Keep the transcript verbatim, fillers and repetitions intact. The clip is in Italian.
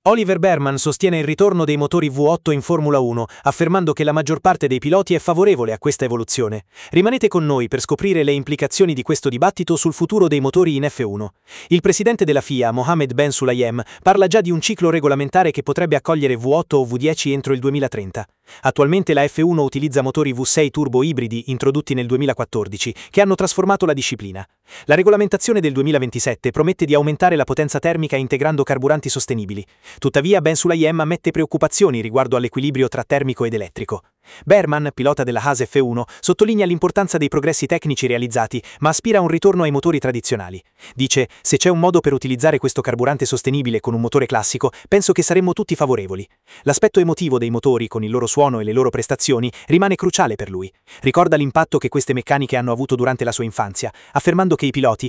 Oliver Behrman sostiene il ritorno dei motori V otto in Formula uno, affermando che la maggior parte dei piloti è favorevole a questa evoluzione. Rimanete con noi per scoprire le implicazioni di questo dibattito sul futuro dei motori in F uno. Il presidente della F I A, Mohammed Ben Sulayem, parla già di un ciclo regolamentare che potrebbe accogliere V otto o V dieci entro il duemilatrenta. Attualmente la F uno utilizza motori V sei turbo ibridi introdotti nel duemilaquattordici, che hanno trasformato la disciplina. La regolamentazione del duemilaventisette promette di aumentare la potenza termica integrando carburanti sostenibili. Tuttavia Ben Sulayem ammette preoccupazioni riguardo all'equilibrio tra termico ed elettrico. Behrman, pilota della Haas F uno, sottolinea l'importanza dei progressi tecnici realizzati, ma aspira a un ritorno ai motori tradizionali. Dice: se c'è un modo per utilizzare questo carburante sostenibile con un motore classico, penso che saremmo tutti favorevoli. L'aspetto emotivo dei motori, con il loro suono e le loro prestazioni, rimane cruciale per lui. Ricorda l'impatto che queste meccaniche hanno avuto durante la sua infanzia, affermando che i piloti,